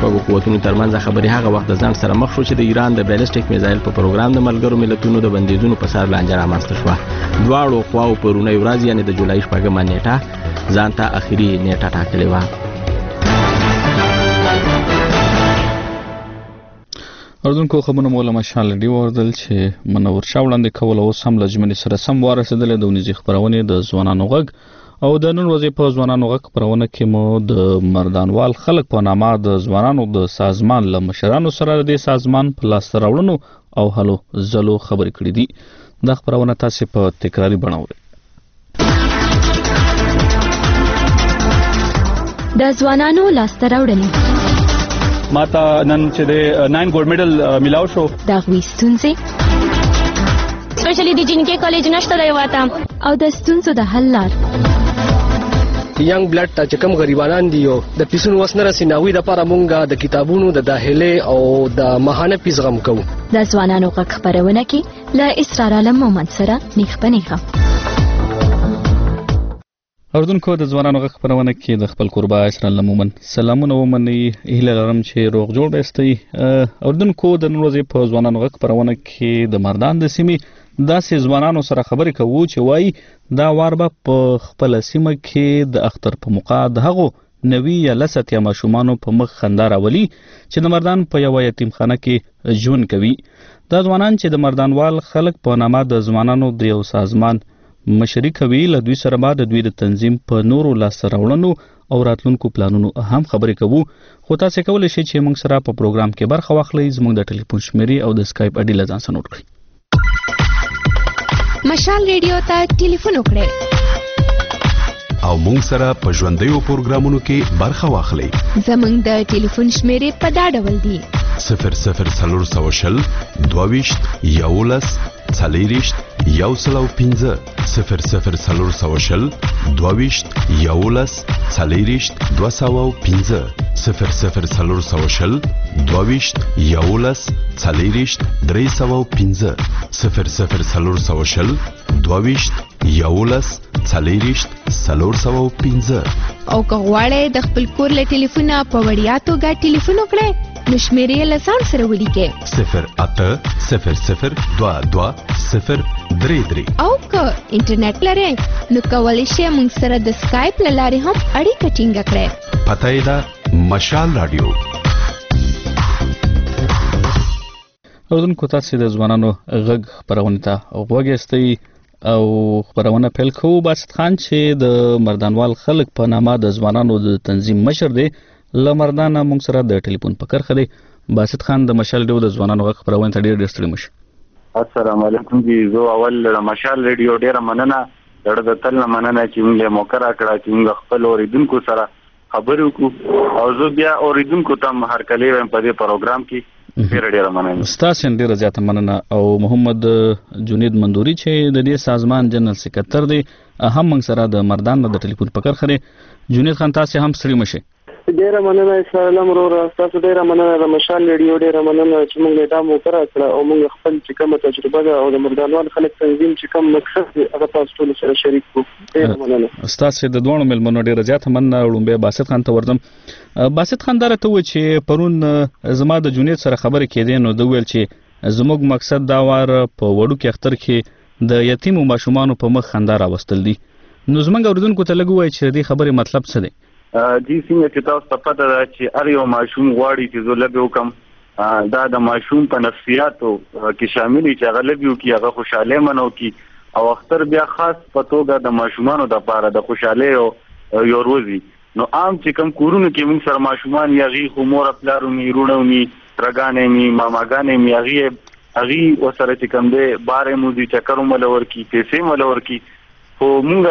شپږو قوتونو ترمنځ خبرې هغه وخت د ځنډ سره مخ شو چې د ایران د بیلسټیک میزایل په پروګرام د ملګرو ملتونو د بندیزونو په سر لانجه رامنځته شوه. دواړو خواو پرونی ورځ یعنې د جولای 8 نیټه ځان ته اخري نیټه ټاکلې وه. اردوونکو خبرونه مولا مشال دی وردل چې منور شاه وړاندې کول او سم لجمنې سره سم ورسېدل د ونیزي خبرونه د ځوانانو غږ او د نن ورځې په ځوانانو غږ خبرونه کې مو د مردانوال خلک په نامه د ځوانانو د سازمان له مشرانو سره د سازمان په لاس راوړنو او هلو زلو خبرې کړې دي. دا خبرونه تاسو په تکراری بڼاورئ. د ځوانانو لاس راوړنې ماته نن چې د 9 ګولډ میډل ملاو شو. دا غوي ستونزې سپیشلی د جنکې کالج نشته دی واته او د ستونزو د حل لار. ینګ بلډ ته چې کوم غریبانان دي او د پیسونو وسنه رسیناوي د لپاره مونږه د کتابونو د داخله او د ماهانه پیس غم کوو. د ځوانانو غږ خبرونه کې له اسرار علم مومند سره نیخ پنیخه. اردوونکو د ځوانانو غږ خبرونه کې د خپل قربا اسرار علم مومند سلامونه ومني هیله لرم چې روغ جوړ یاستئ. اردوونکو د نن ورځې په ځوانانو غږ خبرونه کې د مردان د سیمې داسې ځوانانو سره خبرې کوو چې وایي دا وار به په خپل سیمه کې د اختر په موقع د هغو نوي یا لساتیا ماشومانو په مخ خندا راولي چې د مردان په یو یتیمخانه کې ژوند کوي. دا ځوانان چې د مردانوال خلک په نامه د ځوانانو د یو سازمان مشري کوي له دوی سره بعد د دوی د تنظیم په نورو لاس راوړنو او راتلونکو پلانونو هم خبرې کوو. خو تاسو کولای شئ چې موږ سره په پروګرام کې برخه واخلئ. زموږ د ټلیفون شمیرې او د اسکایپ اډي له ځان سره نوٹ کړئ. مشال ریډیو ته ټلیفون وکړئ او موږ سره په ژوندیو پروګرامونو کې برخه واخلئ. زموږ د ټلیفون شمیرې په دا ډول دي: 00 22 11 40 105 00 22 11 40 205 00 22 11 40 305 00 22 11 40 305. او که غواړئ د خپل کور له ټلیفونه په وړیا توګه ټلیفون وکړئ نو شمیرې له ځان سره ولیکئ 0800 22 033. او که انټرنیټ لرئ نو کولی شئ موږ سره د سکایپ له لارې هم اړیکه ټینګه کړئ. پته یې ده مشال رادیو. اردوونکو تاسو د ځوانانو غږ خبرونه ته غوږ یاستئ او خبرونه پیل کوو. باسط خان چې د مردانوال خلک په نامه د ځوانانو د تنظیم مشر دی له مردانه موږ سره د ټلیفون په کرخه دی. باسط خان د مشال ریډیو د ځوانانو غږ خبرونه ته ډېر ستړي مشه. السلام علیکم جی. زه اول د مشال ریډیو ډېره مننه د تل مننه چې موږ موقع راکړه چې موږ خپل اوریدونکو سره خبرې وکړو او زه بیا اوریدونکو ته هرکلی وایم په دې پروګرام کې. ډېره مننه. ستاسو ډېره زیاته مننه. او محمد جنید مندوري چې د دې سازمان جنرال سکرټر دی هم موږ سره د مردان د ټلیفون په کرخه دی. جنید خان تاسو هم ستړي مشه. ډیره مننه اسلام ورور. تاسو ډیره مننه د مشال ریډیو ډیره مننه چې موږ دا موقع راکړه او موږ خپل چې کومه تجربه ده او د مردانوال خلک تنظیم چې کوم مقصد دی هغه تاسو ټول سره شریک کړو. ډیره مننه. تاسو د دوه ملمنو ډیره زیاته مننه. وړاندې باسط خان ته ورځم. باسط خان درته و چې پرون زما د جنید سره خبرې کېدې نو د ویل چې زموږ مقصد دا وار په وړو کې اختر کې د یتیمو ماشومانو په مخ خندا راوستل دي. نو زموږ اوریدونکو ته لګوي چې دې خبرې مطلب څه دی؟ جی څنګه چې تاسو ته پته ده چې هر یو ماشوم غواړي چې زه لږ وکم دا د ماشوم په نفسیاتو کې شامل چې هغه لږ وکړي هغه خوشاله منو کی او اختر بیا خاص په توګه د ماشومانو د لپاره د خوشاله یو روزي. نو عام چې کوم کورونو کې موږ سره ماشومان یا غي خو مور خپلارو می رونه می ترګانې می ماماګانې می هغه وسره چې کوم دی بارې مو دي چکر ملور کی پیسې ملور کی خو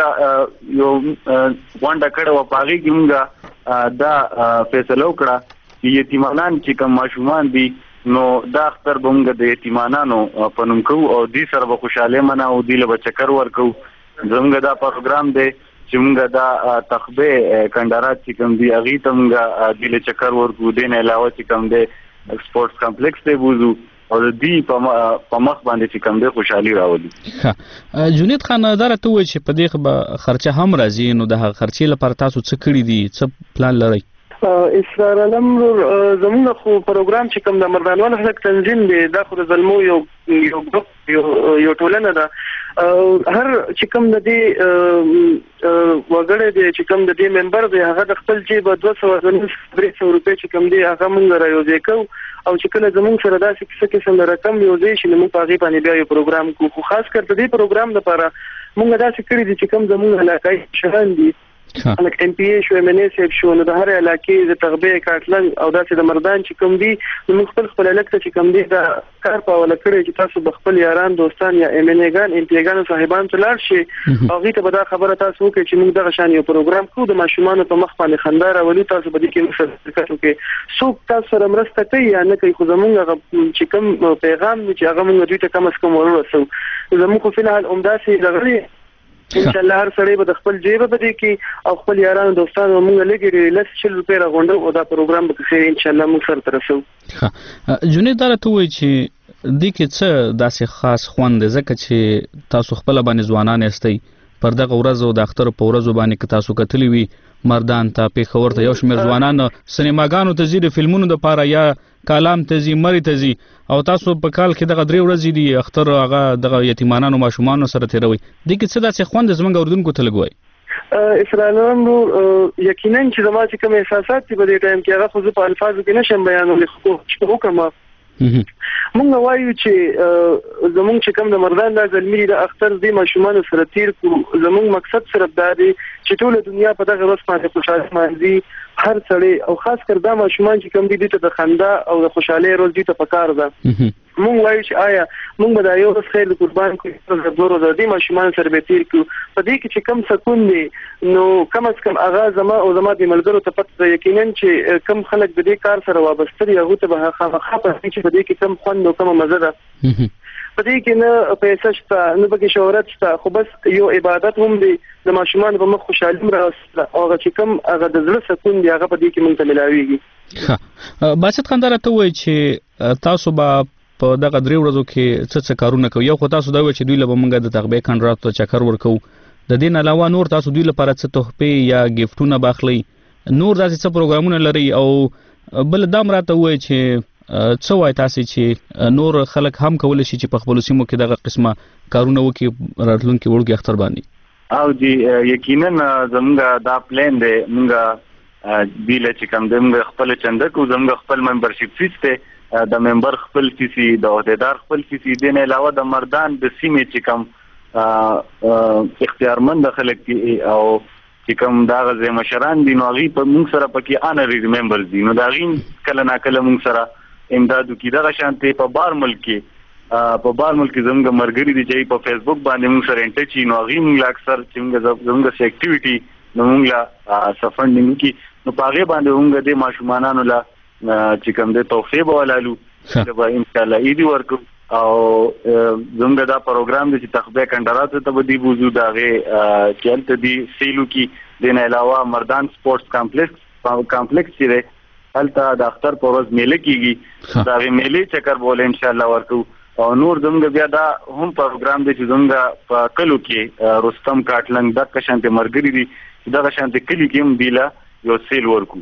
مونږ یو وانډه کړه و پاغي کې مونږ دا فیصله وکړه چې یتیمانان چې کوم ماشومان دي نو دا اختر به مونږ د یتیمانانو په نوم کوو او دې سره به خوشاله منو او دې له چکر ورکو. زموږ دا پروګرام دی چې مونږ دا تخبه کندارات چې کوم دی هغه ته مونږ دې له چکر ورکو. دې نه علاوه چې کوم دی سپورتس کمپلیکس ته بوزو او دې په مخ باندې چې کوم دی خوشحالي راولي. جنید خان درته وایي چې په دې خرچه هم راځي نو د خرچې لپاره تاسو څه کړی دي؟ څه پلان لرئ؟ اسرار علم زموږ خو پروګرام چې کوم د مردانوال حق تنظیم دی دا خو د زلمو یو ګروپ یو ټولنه ده هر چې کوم د دې وګړي دی چې کوم د دې ممبر دی هغه د خپل جیب 200 روپۍ چې کوم دی هغه موږ رايوځي کو او چې کله زموږ سره داسې څه رقم یوځي چې موږ په هغه باندې بیا یو پروګرام کوو خو خاص کر د دې پروګرام لپاره موږ داسې کړی دي چې کوم زموږ علاقائی شهران دي لکه ام پی ای شو ام ان ای سیب شو نو د هر علاقې د تغبیه کاټلنګ او داسې د مردان چې کوم دي نو خپل علاقې چې کوم دي دا کار په ولا کړی چې تاسو خپل یاران دوستان یا ام ان ای ګان ام پی ای ګان صاحبان ته لاړ شي او غي ته به دا خبره تاسو وکړي چې موږ دغه شان یو پروګرام کوو د ماشومان په مخ باندې خندار ولې تاسو به دې کې مشارکت وکړي څوک تاسو سره مرسته کوي یا نه کوي خو زموږ چې کوم پیغام چې هغه موږ دوی ته کم از کم ورسو زموږ په الحال عمداسي دغه ان شاء الله هر سړی به د خپل جیب په دې کې او خپل یارانو دوستانو موږ لګي لس 40 روپۍ راغونډو او دا پروګرام به کې ان شاء الله موږ سره ترسو جنید درته وایي چې د کې څه داسې خاص خوند ځکه چې تاسو خپل باندې ځوانان استئ پر دغه ورځ د اختر په ورځ باندې کې تاسو کتلی وي مردان ته پیښور ته یو شمېر ځوانان سینماګانو ته زیری فلمونو د پاره یا کالام ته زی مری ته زی او تاسو په کال کې دغه 3 ورځې دی اختر هغه دغه یتیمانانو ماشومانو سره تیروي د کې څه داسې خوند زمونږ اردوونکو ته لګوي اسرائیلانو یقینا چې زما چې کوم احساسات په دې ټایم کې هغه خو په الفاظو کې نشم بیانول خو کومه مونږ وایو چې زمونږ چې کوم د مردان د زلمی د اختر دی ماشومان سره تیر کو زمونږ مقصد صرف دا دی چې ټول دنیا په دغه ورځ باندې خوشاله مانځي هر سړی او خاص کر دا ماشومان چې کوم دي ته د خندا او د خوشاله روز دي ته پکار ده مونږ وایو چې آیا مونږ به دا یو خیر قربان کوو د دوه ورځې د ماشومان سره به تیر کو په دې کې چې کم سکون دي نو کم از کم اغاز زما او زما د ملګرو ته پته یقینا چې کم خلک د دې کار سره وابسته دي هغه ته به خامخا په چې په دې کې کم خوند او کم مزه ده په دې کې نه پیسې شته نه پکې شهرت شته خو بس یو عبادت هم دی د ماشومان په مخ خوشاله راوستل او چې کم هغه د زړه سکون دی هغه په دې کې مونږ ته ملاويږي باسط خنداره ته وایي چې تاسو به په دغه 3 ورځو کې څه کارونه کوي یو خو تاسو دا وایي چې دوی له موږ د تغبیه کانټرات ته چکر ورکو د دې نه علاوه نور تاسو دوی لپاره څه تحفې یا گیفټونه باخلي نور داسې څه پروګرامونه لري او بل دا مراته وایي چې څه وای تاسو چې نور خلک هم کول شي چې په خپل سیمو کې دغه قسمه کارونه وکړي راتلونکي وړوکی اختر باندې او جی یقینا زموږ دا پلان دی موږ بیل چې کوم د خپل چنده کو زموږ خپل ممبرشپ فیس ته د ممبر خپل فیسي د عہدیدار خپل فیسي دین علاوه د مردان د سیمې چې کوم اختیارمند خلک او چې کوم دا غزه مشران دي نو غي په موږ سره پکې انري ممبرز دي نو دا غین کله نا کله موږ سره امدادو کې دغه شانته په بار ملک زموږ مرګري دي چې په فیسبوک باندې موږ سره انټ چی نو غي موږ اکثر چې زموږ سره اکټیویټي نو موږ سفندینګ کې نو پاغه باندې موږ د ماشومانانو لا چې کوم د توفیق ولالو چې به ان شاء الله ایدی ورکو او زموږ دا پروګرام د تخبیه کانټرات ته به دی وجود هغه چې ته دی سیلو کې د نه علاوه مردان سپورتس کمپلیکس چې هلته د اختر په ورځ میله کیږي دا غي میله چکر بوله ان شاء الله ورکو او نور زموږ بیا دا هم پروګرام دی چې زموږ په کلو کې رستم کاټلنګ د کشانته مرګري دي دا کشانته کلی کې هم بیلا یو سیل ورکو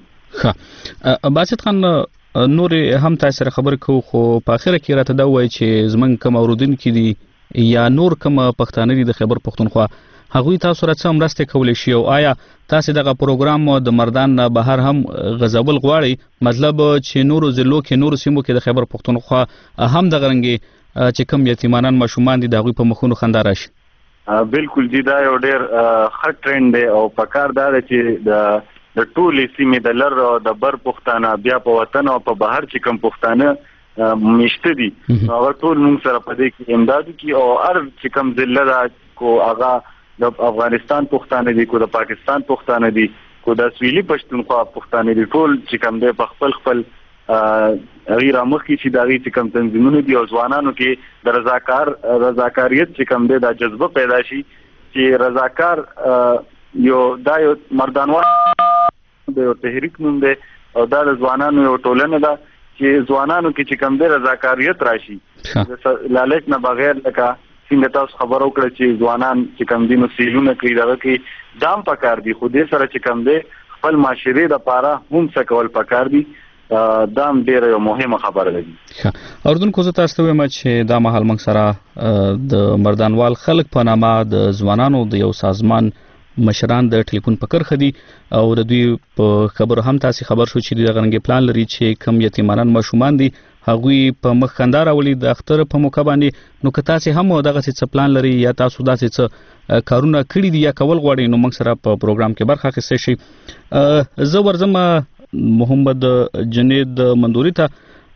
باسط خان نور هم تاسو سره خبر کو خو په اخر کې راته دا وایي چې زمونږ کوم اوردونکو دي یا نور کوم پښتانه دي د خیبر پښتونخوا هغوی تاسو سره څه مرسته کولی شي او آیا تاسو دغه پروګرام د مردان نه بهر هم غزول غواړي مطلب چې نورو ضلعو کې نورو سیمو کې د خیبر پښتونخوا هم د غرنګي چې کوم یتیمانان ماشومان دي دغه په مخونو خندا راشي بالکل جی دا یو ډیر ښه ټرند دی او پکار دا چې د ټولې سیمې د لر او د بر پښتانه بیا په وطن او په بهر چې کوم پښتانه مشته دي هغه ټول موږ سره په دې کې امداد کوي او هر چې کوم ضلع دا کو هغه د افغانستان پښتانه دي کو د پاکستان پښتانه دي کو د سویلي پښتونخوا پښتانه دي ټول چې کوم د خپل غیر مخکې چې داغي چې کوم تنظیمونه دي او ځوانانو کې د رضاکاریت چې کوم د جذبه پیدا شي چې رضاکار یو مردانوال د یو تحریک نوم دی او دا د ځوانانو یو ټولنه ده چې ځوانانو کې چې کوم د رضاکاریت راشي لالچ نه بغیر لکه څنګه تاسو خبرو کړی چې ځوانان چې کوم دینو سیلونه کوي دغه کې دام پکار دي خو دې سره چې کوم دی خپل معاشري د پاره هم څه کول پکار دي دا هم ډیره مهمه خبره ده. اردوونکو زه تاسو ته وایم چې دا مهال موږ سره د مردانوال خلک په نامه د ځوانانو د یو سازمان مشران د ټلیفون په کرخه دي او د دوی په خبرو هم تاسو خبر شو چې د غرنګي پلان لري چې کم یتیمانان ماشومان دي هغوی په مخ خندار ولې د اختر په موقع باندې نو که تاسو هم دغه څه پلان لري یا تاسو داسې څه کارونه کړی دي یا کول غواړئ نو موږ سره په پروګرام کې برخه اخیستئ شئ. زه ورځم محمد جنید مندوري ته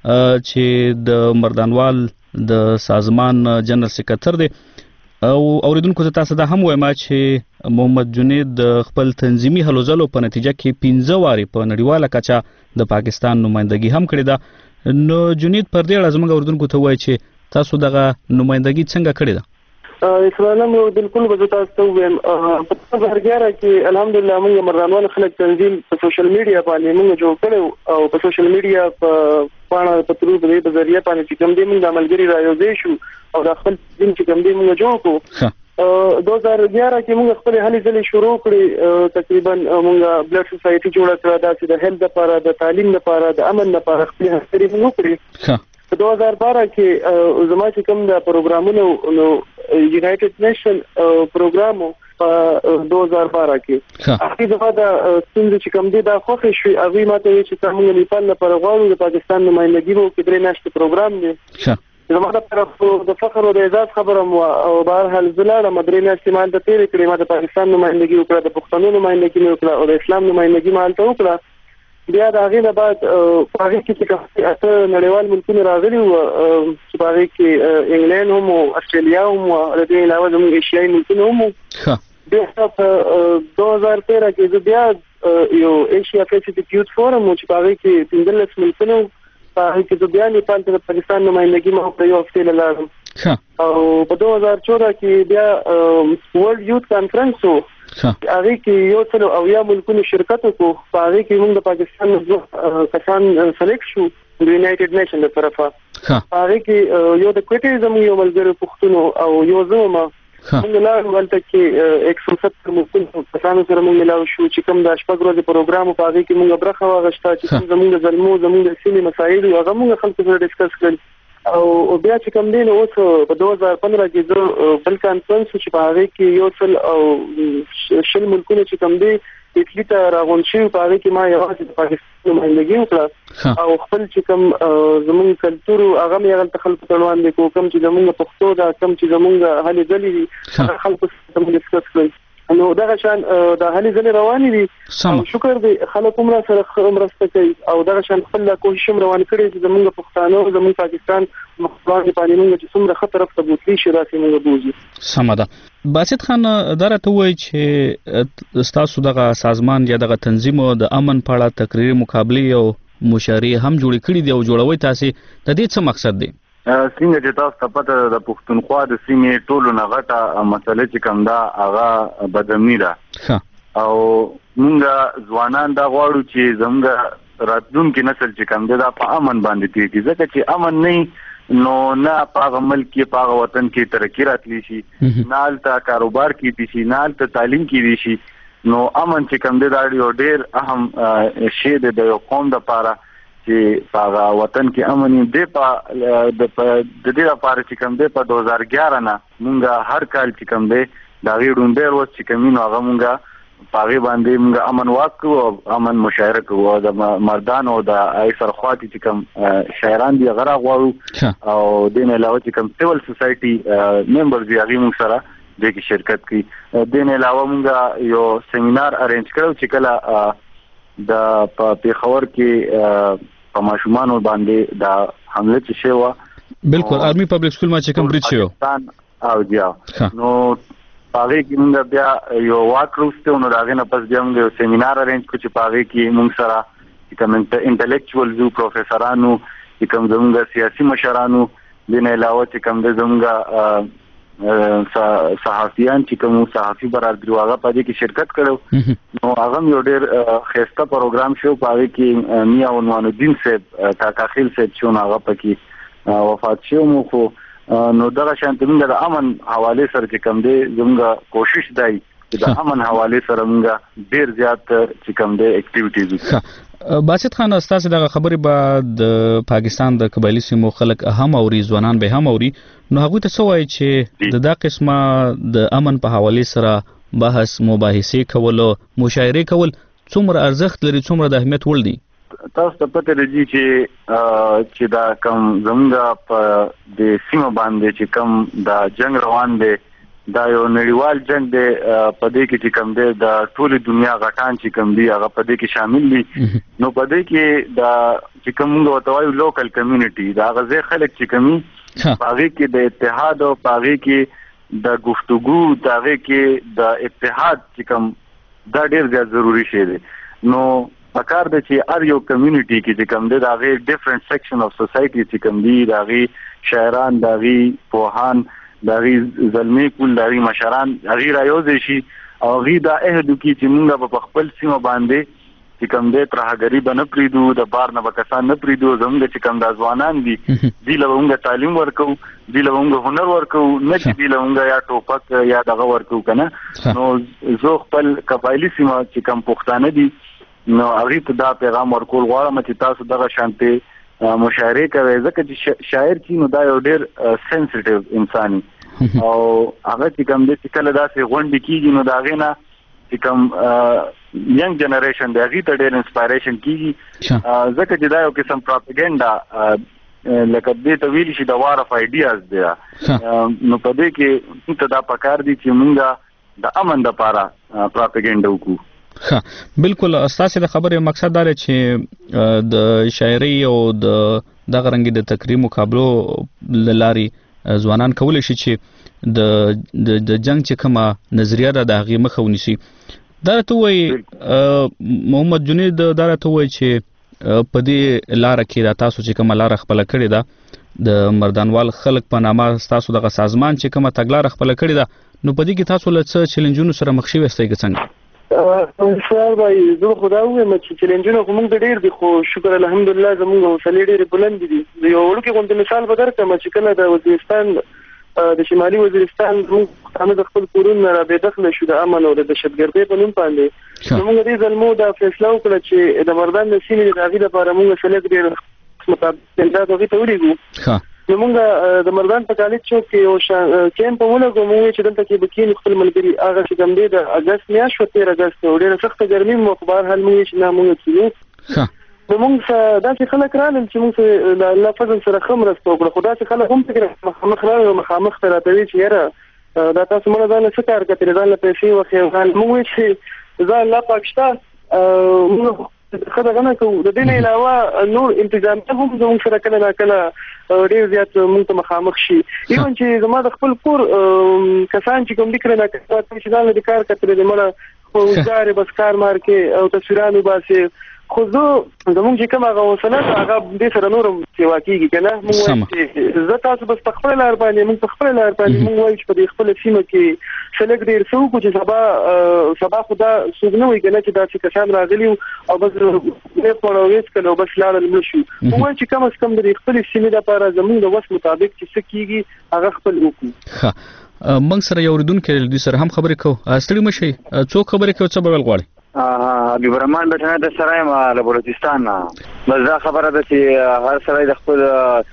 چې د مردانوال د سازمان جنرال سکرټر دی او اوریدونکو ته تاسو دا هم وایم چې محمد جنید د خپل تنظیمي هلو ځلو په نتیجه کې 15 واري په نړیواله کچه د پاکستان نمائندګي هم کړې ده. نو جنید پر دې اړه زموږ اوریدونکو ته وایي چې تاسو دغه نمائندګي څنګه کړې ده؟ اسلام بالکل به تاسو ته وایم په 2011 کې الحمدلله موږ مردانوال خلک تنظیم په سوشل میډیا باندې موږ جوړ کړو او په سوشل میډیا په پاڼه په ترو په ذریعہ باندې چې کوم دې موږ د عملګری رايوځې شو او د خپل دین چې کوم دې موږ جوړ کړو. 2011 کې موږ خپل هلي ځلې شروع کړې تقریبا موږ بلډ سوسایټي جوړه کړه د هیلث لپاره د تعلیم لپاره د امن لپاره خپل هڅې موږ کړې. په 2012 کې زما چې کوم د پروګرامونو نو یونایټډ نیشن پروګرامو په 2012 کې اخی دغه د څنګه چې کوم دي دا خوښ شي اوی ماته چې څنګه نیپال لپاره غواړو د پاکستان نمائندګي وو کې درې میاشتې پروګرام دی. زما د طرف د فخر او د اعزاز خبره او بهر حال زلاله مدرې میاشتې مال د تیر کړې ما د پاکستان نمائندګي وکړه د پښتنو نمائندګي وکړه او د اسلام نمائندګي مال ته وکړه. بیا دا غي نه بعد په هغه کې چې اته نړیوال ملکونه راغلي وو چې په هغه کې انګلند هم او استرالیا هم او د دې علاوه زموږ ایشیایي ملکونه هم. بیا په 2013 کې بیا یو ایشیا پیسفیک یوث فورم چې په هغه کې 15 ملکونه په هغه کې بیا نیپال ته پاکستان نمائندګي مو په یو هفته لاله او په 2014 کې بیا ورلد یوث کانفرنس وو هغه کې یو څلو او یا ملکونو شرکت وکړو په هغه کې موږ د پاکستان کسان سلیکټ شو د یونایټډ نیشن د طرفه. هغه کې یو د کوټیزم یو ملګری پښتون او یو زما موږ لا ولته کې 170 ملکونو کسانو سره موږ ملاو شو چې کوم د شپږ ورځې پروګرام په هغه کې موږ برخه واغښتا چې زموږ زلمو زموږ د سیمې مسایل هغه موږ خلکو سره ډیسکس کړل او بیا چې کوم دین اوس په 2015 کې د بل کانفرنس چې په هغه کې یو څل او شل ملکونه چې کوم دي اټلی ته راغون شي په هغه کې ما یوازې د پاکستان نمائندګي وکړه او خپل چې کوم زموږ کلچر هغه مې هغه خلکو ته وړاندې کوم چې زموږ پښتو دا کوم چې زموږ هلي ځلې خلکو سره ډیسکس کړل. نو دغه شان د هلي ځلې روانې دي شکر دی خلک هم سره مرسته کوي او دغه شان خپل کوشش هم روان کړي چې زموږ پښتانه او زموږ پاکستان مخابرات باندې موږ چې څومره خطر په بوتلی شي راسي موږ بوزي. سم ده. باسط خان درته وایي چې تاسو دغه سازمان یا دغه تنظیم د امن په اړه تقریري مقابله او مشارې هم جوړ کړي دي او جوړوي تاسو د دې څه مقصد دی؟ څنګه چې تاسو ته پته د پښتونخوا د سیمې ټولو نغټه مسله چې کوم دا هغه بدامنی ده او موږ ځوانان دا غواړو چې زموږ راتلونکي نسل چې کوم دا په امن باندې تیږي ځکه چې امن نه نو نه په ملک کې په وطن کې ترقی راتلی شي نه الته کاروبار کې شي نه الته تعلیم کې شي. نو امن چې کوم دا ډېر اهم شی دی د یو قوم لپاره چې په وطن کې امن دی. د دې لپاره چې کوم دی په 2011 نه مونږ هر کال چې کوم دی دا غیډون ډیر وڅ چې کومینو هغه مونږ پاغي باندې مونږ امن واکو او امن مشاعره کوو د مردان او د ایسر خواتی چې کوم شاعران دی غره غواړو او دین علاوه چې کوم سیول سوسایټي ممبرز دی هغه مونږ سره د کې شرکت کوي. دین علاوه مونږ یو سیمینار ارینج کړو چې کله د پیښور کې په ماشومان باندې دا حمله چې شوه بالکل آرمي پبلک سکول ما چې کوم بریټ شو او بیا نو پاره کې موږ بیا یو واک روسته نو داغه نه پس بیا موږ یو سیمینار ارینج کوو چې پاره کې موږ سره کوم انټلیکچوال زو پروفیسورانو چې کوم زموږ سیاسي مشرانو دین علاوه چې کوم زموږ صحافیان چې کوم صحافي برادر هغه په دې کې شرکت کړو. نو هغه یو ډېر خسته پروګرام شو پاره کې میا عنوان الدین صاحب تاکاخیل صاحب چې هغه پکې وفات شو. مو خو نو دغه شانت موږ د امن حواله سره چې کوم دی زموږ کوشش دی چې د امن حواله سره موږ ډیر زیات چې کوم د اکټیویټیز وکړو. باسط خان استاد دغه خبرې بعد د پاکستان د قبایلی سیمو خلک هم اوري، ځوانان به هم اوري، نو هغه ته څه وایي چې د قسمه د امن په حواله سره بحث مباحثه کول او مشاعره کول څومره ارزښت لري، څومره د اهمیت وړ دي؟ تاسو ته پته لري چې دا کوم زموږ په د سیمه باندې چې کوم دا جنگ روان دی، دا یو نړیوال جنگ دی، په دې کې چې کوم دی د ټولې دنیا غټان چې کوم دی هغه په دې کې شامل دي. نو په دې کې دا چې کوم موږ وتوایو لوکل کمیونټي دا غزه خلک چې کومي هغه کې د اتحاد او هغه کې د گفتگو دا هغه کې د اتحاد چې کوم دا ډیر زیات ضروری شی دی. نو پکار د چې ار یو کمیونټي کې چې کوم دی دا غي ډیفرنٹ سیکشن اف سوسایټي چې کوم دی دا غي شاعران، دا غي پوهان، دا غي زلمی کول، دا غي مشران غي رايوځي شي او غي دا اهدو کې چې موږ په خپل سیمه باندې چې کوم دی ترهګری بنه پریدو، د بار نه بکسان نه پریدو، زموږ چې کوم د ځوانان دي دی له موږ تعلیم ورکو، دی له موږ هنر ورکو، نه چې دی له موږ یا ټوپک یا دغه ورکو کنه. نو زه خپل قبایلی سیمه چې کوم پښتانه دي نو هغه ته دا پیغام ورکول غواړم چې تاسو دغه شانتي مشاعره کوي، ځکه چې شاعر چې نو دا یو ډیر سنسټیو انساني او هغه چې کوم د کله داسې غونډې کیږي نو دا غینا چې کوم ینګ جنریشن د هغه ته ډیر انسپایریشن کیږي، ځکه چې دا یو قسم پروپاګاندا لکه دې ته ویل شي د وار اف ایډیاز دی. نو په دې کې ته دا پکار دي چې موږ د امن لپاره پروپاګاندا وکړو. بالکل استاد د خبرې مقصد دا چې د شاعري او د دغه رنګ د تقریر مقابلو لاري ځوانان کولای شي چې د جنگ چې کومه نظریه ده د هغه مخه ونیسي. دا ته وایي محمد جنید دا ته وایي چې په دې لار کې دا تاسو چې کومه لار خپل کړی ده د مردانوال خلک په نامه تاسو دغه سازمان چې کومه تګلار خپل کړی ده، نو په دې کې تاسو له څه چیلنجونو سره مخ شوي استئ څنګه؟ سوال وای زه خدای وایم چې چیلنجونه کوم ډېر دي، خو شکر الحمدلله زموږ حوصله ډېر بلند دي. یو ورکه کوم مثال به درکم چې کله د وزیرستان د شمالي وزیرستان موږ د خپل کورونه را به داخله شو د امن او د دهشتګردۍ په نوم باندې، موږ دې ځلمو دا فیصله وکړه چې د مردان د سیمې د هغې لپاره موږ سلیک ډېر مطابق دا هغې ته ورېږو. نو موږ د مردان په کالج چوک کې یو کیمپ ولګو، موږ چې دلته کې بکین خپل ملګري هغه چې کوم دی د اگست میاشت و 13 اگست ډېره سخته ګرمي مو خبر حل موږ چې نه موږ کېږو. نو موږ داسې خلک رالل چې موږ د الله فضل سره خمرسته وکړو، خو داسې خلک هم فکر مخامخ راغلل، مخامخ ته راته وایي چې یاره دا تاسو مړه ځان له څه کار کتلې، ځان له پیسې وخېږل. موږ وایي چې ځان الله پاک شته، موږ خدای غنا کوو. د دې نه علاوه نور انتظامات هم زموږ سره کله نا کله ډېر زیات موږ ته مخامخ شي. ایون چې زما د خپل کور کسان چې کوم لیکل نه کوي چې ځان له کار کتلې د مړه خو ځاره بس کار مار کې او تصویرانو باسي، خو زه زموږ چې کوم هغه وسله هغه دې سره نورم سیوا کیږي کنه. موږ وایو چې زه تاسو بس په خپل لار باندې موږ په خپل لار باندې موږ وایو چې په دې خپل سیمه کې سلیک ډېر څو کو چې سبا خدا سوګنه وي کنه چې دا چې کسان راغلي او بس نه پړويس کله بس لاړل مشو. موږ وایو چې کم از کم د خپل سیمه لپاره زموږ د وس مطابق چې څه کیږي هغه خپل وکړو. موږ سره یو ردون کې سره هم خبرې کوو، ستړي مشي څو خبرې کوي څه بل غواړي؟ حبیب الرحمن بټنه د سره ما له بلوچستان نه بس دا خبره ده چې هر سره د خپل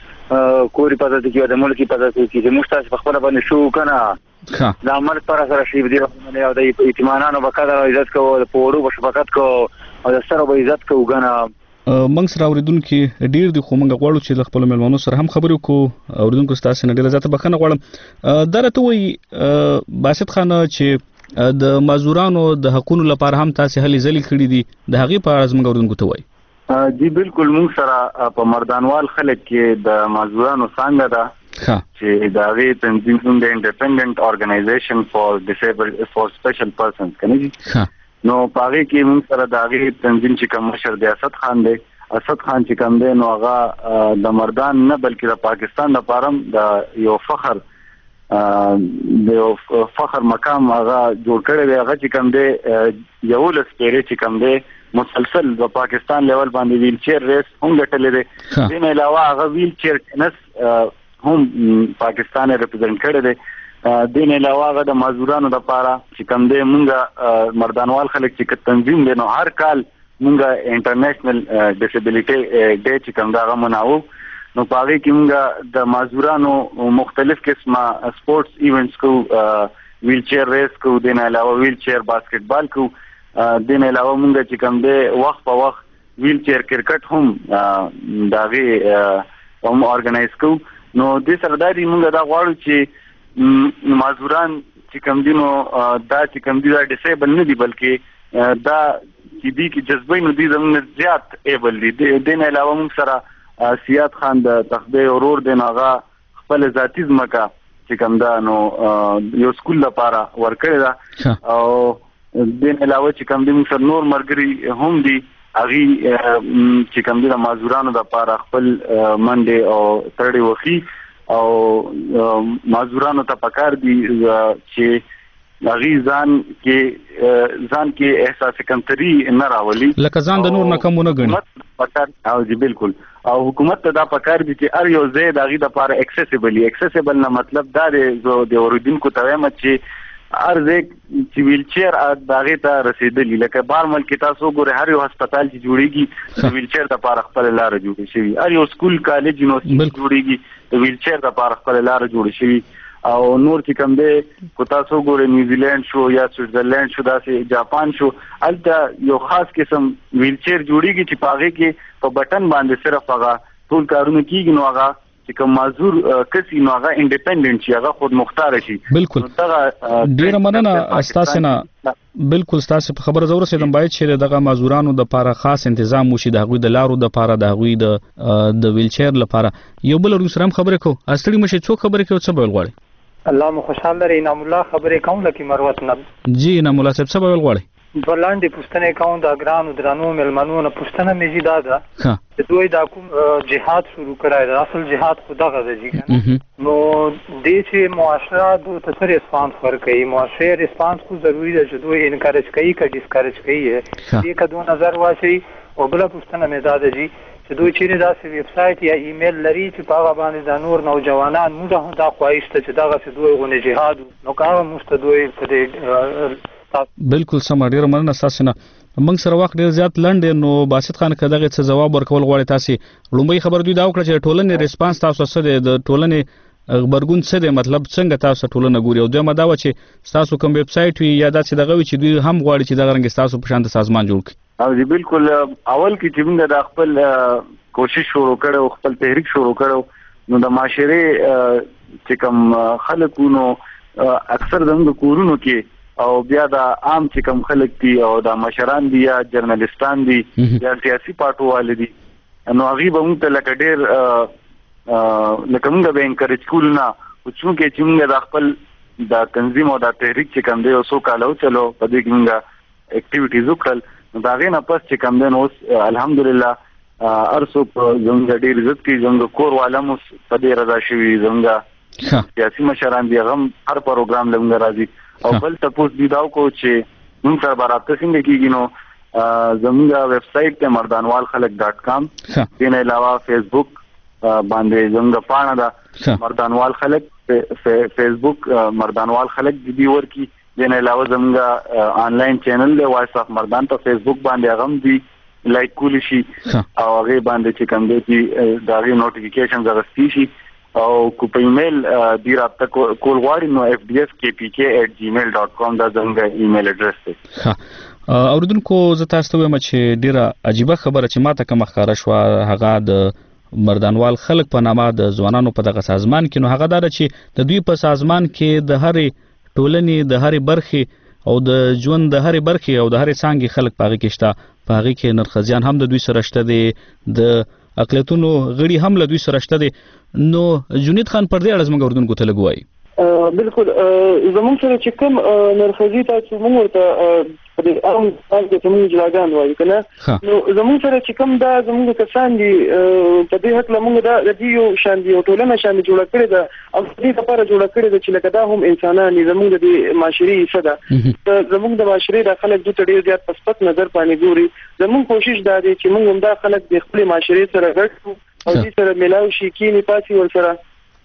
کوري پاتې کې د ملکی پاتې کې چې مشتاق په خپل باندې شو کنه دا عمل پر سره شی دی او د ایتمانانو بقدر عزت کو د پورو په شفقت کو او د سره به عزت کو غنه. موږ سره اوریدونکو ډیر دي، خو موږ غواړو چې خپل ملمنو سره هم خبرې وکړو. اوریدونکو تاسو نه ډیر زیاته بخښنه غواړم. دا راته وایي باسط خان چې د مزدورانو د حقوقو لپاره هم تاسو هلي ځلې کړې دي، د هغې په اړه موږ اوریدونکو ته وایي. جی بالکل موږ سره په مردانوال خلک کې د مزدورانو څنګه ده چې دا غي تنظیم د انډیپندنت اورګنایزیشن فور سپیشل پرسنز کنه جی. نو پاره کې موږ سره دا غي تنظیم چې کوم مشر دی اسد خان دی، اسد خان چې کوم دی نو هغه د مردان نه بلکې د پاکستان لپاره د یو فخر د فخر مقام هغه جوړ کړی دی. هغه چې کوم دی یو لس پیری چې کوم دی مسلسل د پاکستان لیول باندې ویل چیر ریس هم ګټلې دی. دې نه علاوه هغه ویل چیر ټینس هم پاکستان ریپرزینټ کړی دی. دین علاوه د مازورانو لپاره چې کوم دی مونږه مردانوال خلک چې تنظیم دی نو هر کال مونږه انټرنیشنل ډیسیبিলিټي ډے چې کوم دا مناو نو پاره کې مونږه د مازورانو مختلف قسمه سپورتس ایونټس کو ویل چیر ریس کو دین علاوه ویل چیر باسکټبال کو دین علاوه مونږه چې کوم دی وخت په وخت ویل چیر کرکټ هم داغه هم ارګنایز کو نو د سرداري مونږه دا غواړو چې مازوران چې کوم دي نو دا چې کوم دي دا ډیسیبل نه دي بلکې دا چې دي کې جذبې نو دي زموږ زیات ایبل دي دین علاوه مونږ سره سیاد خان د تخبه اورور د ناغه خپل ذاتی ځمکه چې کوم دا نو یو سکول لپاره ورکړی دا او دین علاوه چې کوم دي موږ نور مرګري هم دي اغي چې کوم دي د مازورانو لپاره خپل منډه او تړي وخی او مازورانو ته پکار دي چې اغي ځان کې احساس کمتري نه راولي لکه ځان د نور نه کمونه غني پکار او جی بالکل او حکومت ته دا پکار دي چې ار یو زید اغي د لپاره اکسیسیبل نه مطلب دا دی د اوریدونکو ته وایم چې ارزه چې ویل چیر داغه ته رسیدلی لکه بارمل کې تاسو ګوره هر یو هسپتال چې جوړیږي د ویل چیر د لپاره خپل لار جوړ شي هر یو سکول کالج یونیورسيټي جوړیږي د ویل چیر د لپاره خپل لار جوړ شي او نور چې کوم دی کو تاسو ګوره نیوزیلند شو یا سوئټزرلند شو داسې جاپان شو البته یو خاص قسم ویل چیر جوړیږي چې پاغه کې په بٹن باندې صرف هغه ټول کارونه کیږي نو هغه چې کوم معذور کسي نو هغه انډیپندنت شي هغه خود مختار شي بالکل ډیر مننه استاسنه بالکل تاسو په خبره زور سیدم باید چې دغه معذورانو د لپاره خاص تنظیم وشي د غوي د لارو د لپاره د غوي د ویلچیر لپاره یو بل روسرم خبره کو اصلي مشه څو خبره کو څه بول غواړي الله مو خوشحال لري انعام الله خبره کوم لکه مروت نه جی انعام الله صاحب څه بول غواړي بلاندې پښتنه کوم د اګرانو درانو ملمنو نه پښتنه میږي دا چې دوی دا کوم جهاد شروع کړای دا اصل جهاد خدغه دی کنه نو د چې معاشره د تاسو ریسپانس ورکړي معاشره ریسپانس خو ضروری ده چې دوی انکارج کوي که ډیسکارج کوي دې کدو نظر واچي او بل پښتنه مزاج دي چې دوی چیرې داسې ویب سټ یا ایمیل لري چې په هغه باندې د نور نوجوانان موږ دا خواهش ته چې دغه دوی غو جهاد نو کاوه مستدوی په دې بالکل سم ډیر مننه تاسو نه موږ سره وخت ډیر زیات لنډ نو باسط خان کداغه څه جواب ورکول غواړي تاسو لومبي خبر دوی دا وکړه چې ټولنې ریسپانس تاسو سره د ټولنې خبرګون څه دی مطلب څنګه تاسو ټولنه ګوري او دوی مدا و چې تاسو کوم ویب سټ وی یا داسې دغه وی چې دوی هم غواړي چې دغه رنګ تاسو په شان د سازمان جوړ کړي او جی بالکل اول کې چې موږ د خپل کوشش شروع کړو خپل تحریک شروع کړو نو د معاشره چې کوم خلکونو اکثر زموږ کورونو کې او بیا د عام چې کوم خلک دي او د مشران دي یا جرنالستان دي یا سیاسي پارټو والي دي نو هغه به موږ ته لکه ډیر لکه موږ به انکریج کول نه او چې موږ د خپل د تنظیم او د تحریک چې کوم دی او سو کالو چلو په دې کې موږ اکټیویټیز وکړل نو دا غي نه پس چې کوم دی نو الحمدلله ارسو زموږ ډیر عزت کې زموږ کور والمو په دې رضا شوی زموږ سیاسي مشران دي غم هر پروګرام لږ راځي او بل تاسو دې داو کو چې موږ سره برابر څنګه کیږي نو زموږ ویب سټ ته mardanwalkhalak.com دین علاوه فیسبوک باندې زموږ پاڼه ده مردانوال خلک فیسبوک مردانوال خلک دې ورکی دین علاوه زموږ آنلاین چینل دی وایس اف مردان ته فیسبوک باندې هم دی لایک کول شي او هغه باندې چې کوم دی چې داغي نوټیفیکیشن زغستی شي او کو په ایمیل دی رابطه کول غواړي نو fdskpk@gmail.com دا زموږ ایمیل اډرس دی اوردونکو زه تاسو ته وایم چې ډیره عجیبه خبره چې ماته کوم ښکارا شو هغه د مردانوال خلک په نامه د ځوانانو په دغه سازمان کې نو هغه دا چې د دوی په سازمان کې د هرې ټولنې د هرې برخې او د ژوند د هرې برخې او د هرې څانګې خلک پاغي کې شته پاغي کې نرخزیان هم د دوی سره شته دي د اقلیتونو غړي هم له دوی سره شته دي نو جنید خان پر دې اړه موږ اردن کو ته لګوي بالکل زموږ سره چې کوم نرخزی تاسو موږ ورته په دې عام حال کې موږ جلاګان وایو کنه نو زموږ سره چې کوم دا زموږ کسان دي په دې حق لموږ دا د یو شان دي او ټولنه شان جوړ کړی دا او دې لپاره جوړ کړی دا چې لکه دا هم انسانان دي زموږ د معاشري حصہ ده زموږ د معاشري د خلک د ډېر زیات پسپت نظر باندې ګوري زموږ کوشش دا دی چې موږ هم دا خلک د خپل معاشري سره ګډ او دې سره ملاوي شي کې نه پاتې ور سره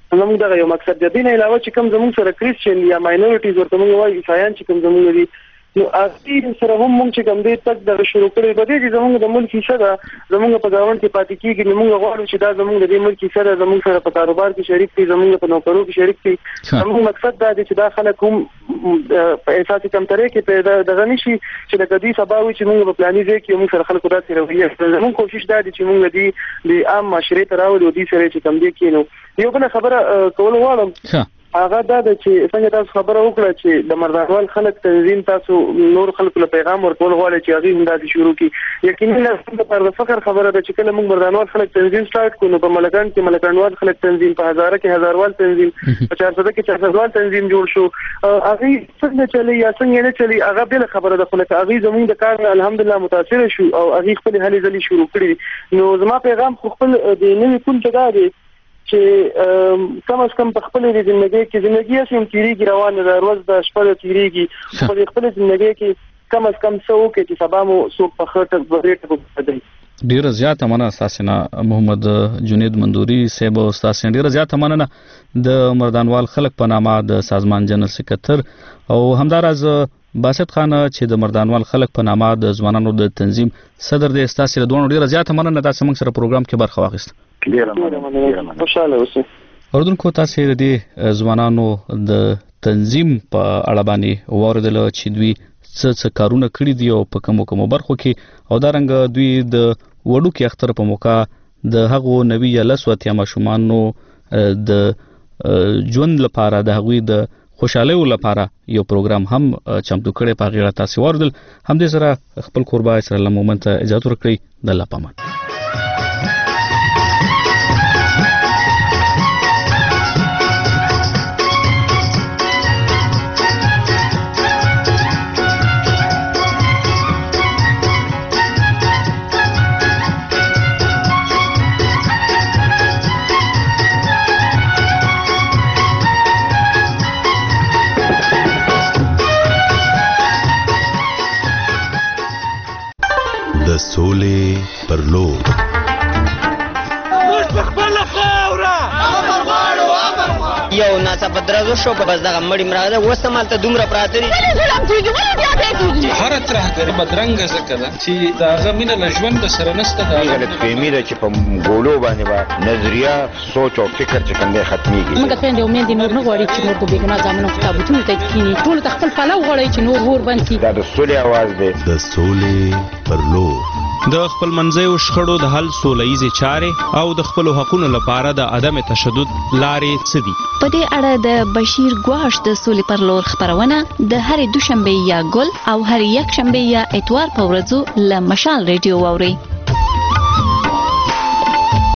زموږ دغه یو مقصد دی. دین علاوه چې کوم زموږ سره کریسچن یا ماینورټیز ورته موږ وایي عیسایان چې کوم زموږ دي نو اصلي سره هم موږ چې کوم دې تک د شروع کړي په دې کې زموږ د ملک حصہ ده زموږ په گاونډ کې پاتې کیږي نو موږ غواړو چې دا زموږ د دې ملک حصہ ده زموږ سره په کاروبار کې شریک دي زموږ په نوکرو کې شریک دي. زموږ مقصد دا دی چې دا خلک هم په اساس کمترې کې پیدا دغه نشي چې د کدي سبا وي چې موږ په پلاني ځای کې موږ سره خلکو داسې رویه زموږ کوشش دا دی چې موږ دې د عام معاشرې ته راوړو دې سره چې کم دي کینو. یو بل خبره کول غواړم هغه دا چې څنګه تاسو خبره وکړه چې د مردانوال خلک تنظیم تاسو نور خلکو له پیغام ورکول غواړي چې هغه هم دا شروع کړي. یقینا د فخر خبره ده چې کله موږ مردانوال خلک تنظیم سٹارټ کړو په ملکان کې ملکانوال خلک تنظیم په هزاره کې هزاروال تنظیم په 400 کې 400 تنظیم جوړ شو. هغه څنګه چلی یا څنګه نه چلی هغه بل خبره ده خو لکه هغه زموږ د کار الحمدلله متاثر شو او هغه خپل هلي ځلي شروع کړی. نو زما پیغام خپل د نوې کول څه دی چې کم از کم په خپل ژوندۍ کې ژوندۍ هم تیریږي روانه ده روز د شپه تیریږي په خپل ژوندۍ کې کم از کم څه وکړي چې سبا مو څوک په خاطر ورېټ وکړي. ډیره زیاته مننه استاسینا محمد جنید مندوري صاحب او استاسینا ډیره زیاته مننه د مردانوال خلک په نامه د سازمان جنرال سکرټر او همداراز باسط خان چې د مردانوال خلک په نامه د ځوانانو د تنظیم صدر د استاسینا دوه ډیره زیاته مننه تاسو موږ سره پروګرام کې برخه واخیست. خوشاله اوسئ. اردوونکو تاسو د دې ځوانانو د تنظیم په اړه باندې واوریدل چې دوی څه کارونه کړی دي او په کومو برخو کې او دا رنګ دوی د وړو کې اختر په موقع د هغو نوي یا لسوتیا ماشومانو د ژوند لپاره د هغوی د خوشاله لپاره یو پروګرام هم چمتو کړي په غیرت تاسو واردل هم دې سره خپل قربا اسرائیل مومنت اجازه ورکړي د الله پامان. د سولې پر لور یو ناڅاپه درزو شو په بس دغه مړی مراده وسه مالته دومره پراته دي هر ترهګر بدرنګ زکه ده چې دا غمینه لژوند سره نسته دا غلط فهمي ده چې په ګولو باندې با نظریه سوچ او فکر چې کوم دی ختميږي. موږ ته د امید نور نه غواړي چې نور به ګنا ځامنو کتابونه ته کینی ټول تخپل پلو غواړي چې نور ور باندې دا د سولې आवाज دی. د سولې پر لور د خپل منځیو شخړو د حل سولهییزې چارې او د خپلو حقونو لپاره د عدم تشدد لارې څه دي؟ په دې اړه د بشیر ګواش د سولې پر لور خبرونه د هرې دوشنبه یا ګل او هر یک شنبه یا اتوار په ورځو له مشال ریډیو واوري.